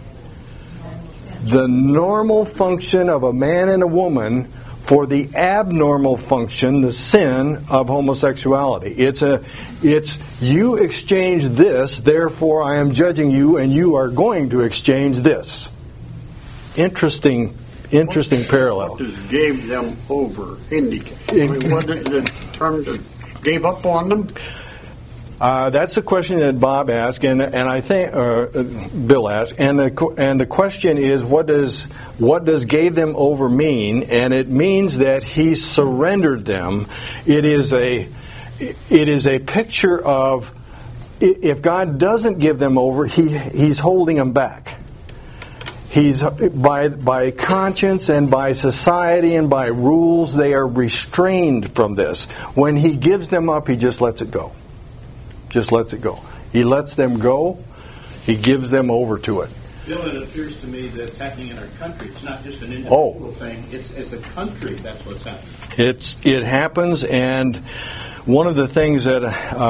The normal function of a man and a woman for the abnormal function, the sin of homosexuality. It's you exchange this, therefore I am judging you, and you are going to exchange this. Interesting parallel. What does gave them over indicate? What is the term that gave up on them? That's the question that Bob asked, and I think Bill asked, and the question is, what does gave them over mean? And it means that he surrendered them. It is a picture of, if God doesn't give them over, he's holding them back. He's by conscience and by society and by rules, they are restrained from this. When he gives them up, he just lets it go. Just lets it go. He lets them go. He gives them over to it. Bill, it appears to me that it's happening in our country. It's not just an individual thing. It's a country. That's what's happening. It happens, and one of the things that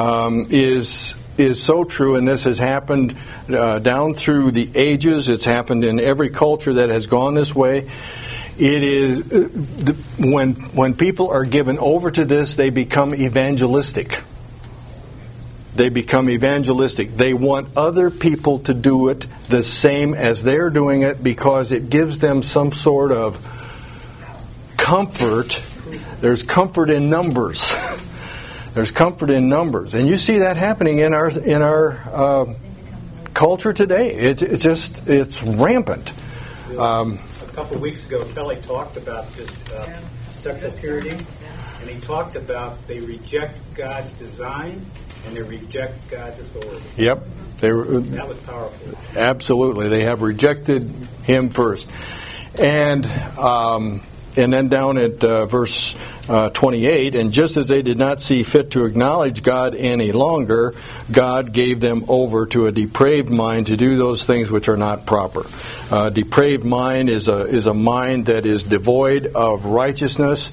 is so true, and this has happened down through the ages. It's happened in every culture that has gone this way. It is when people are given over to this, they become evangelistic. They become evangelistic. They want other people to do it the same as they're doing it because it gives them some sort of comfort. There's comfort in numbers. There's comfort in numbers, and you see that happening in our culture today. It's rampant. A couple of weeks ago, Kelly talked about this sexual purity, and he talked about they reject God's design and they reject God's authority. Yep, that was powerful. Absolutely, they have rejected Him first, and then down at verse 28, and just as they did not see fit to acknowledge God any longer, God gave them over to a depraved mind to do those things which are not proper. Depraved mind is a mind that is devoid of righteousness,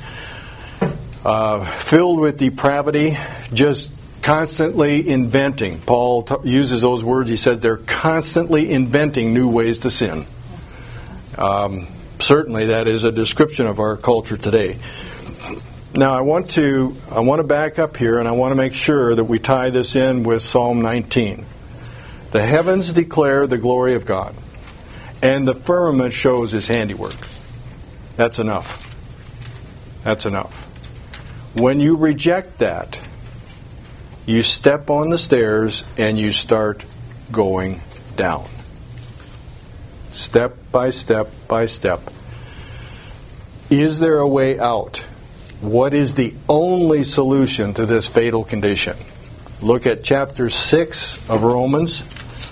filled with depravity, just constantly inventing. Paul uses those words. He said they're constantly inventing new ways to sin. Certainly, that is a description of our culture today. Now, I want to back up here, and I want to make sure that we tie this in with Psalm 19. The heavens declare the glory of God, and the firmament shows His handiwork. That's enough. That's enough. When you reject that, you step on the stairs and you start going down. Step by step by step. Is there a way out? What is the only solution to this fatal condition? Look at chapter 6 of Romans.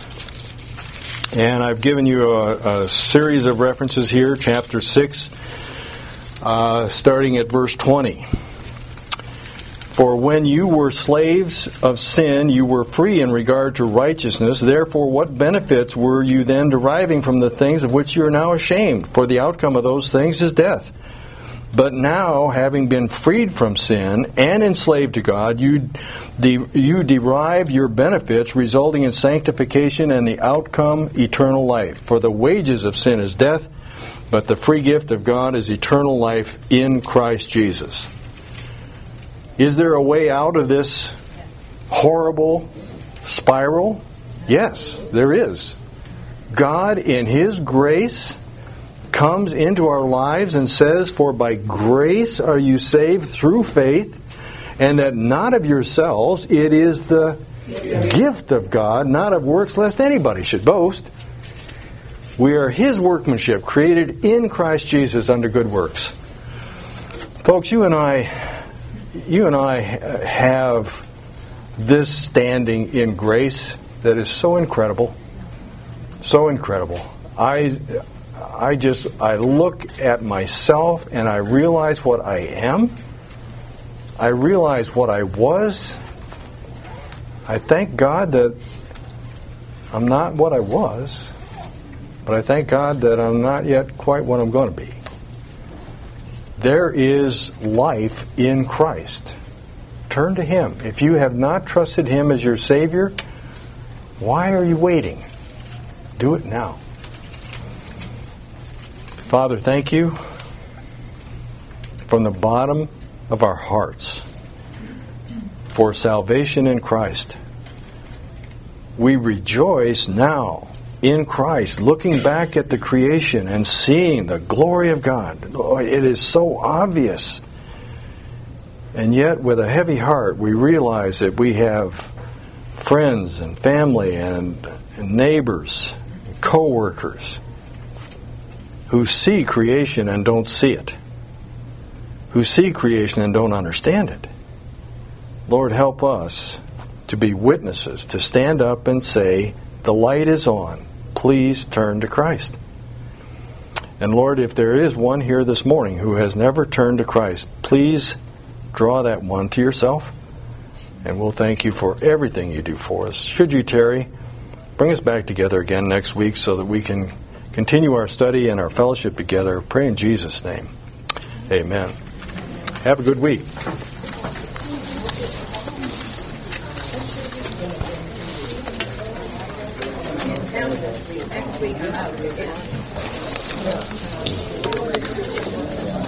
And I've given you a series of references here. Chapter 6, starting at verse 20. For when you were slaves of sin, you were free in regard to righteousness. Therefore, what benefits were you then deriving from the things of which you are now ashamed? For the outcome of those things is death. But now, having been freed from sin and enslaved to God, you derive your benefits, resulting in sanctification and the outcome, eternal life. For the wages of sin is death, but the free gift of God is eternal life in Christ Jesus. Is there a way out of this horrible spiral? Yes, there is. God, in His grace, comes into our lives and says, for by grace are you saved through faith, and that not of yourselves, it is the gift of God, not of works, lest anybody should boast. We are His workmanship, created in Christ Jesus unto good works. Folks, you and I have this standing in grace that is so incredible. So incredible. I look at myself and I realize what I am. I realize what I was. I thank God that I'm not what I was, but I thank God that I'm not yet quite what I'm going to be. There is life in Christ. Turn to Him. If you have not trusted Him as your Savior, why are you waiting? Do it now. Father, thank you from the bottom of our hearts for salvation in Christ. We rejoice now in Christ, looking back at the creation and seeing the glory of God. Oh, it is so obvious. And yet, with a heavy heart, we realize that we have friends and family and neighbors, and co-workers who see creation and don't see it, who see creation and don't understand it. Lord, help us to be witnesses, to stand up and say, the light is on. Please turn to Christ. And Lord, if there is one here this morning who has never turned to Christ, please draw that one to yourself. And we'll thank you for everything you do for us. Should you tarry, bring us back together again next week so that we can continue our study and our fellowship together. Pray in Jesus' name. Amen. Have a good week. Next week, I'm out.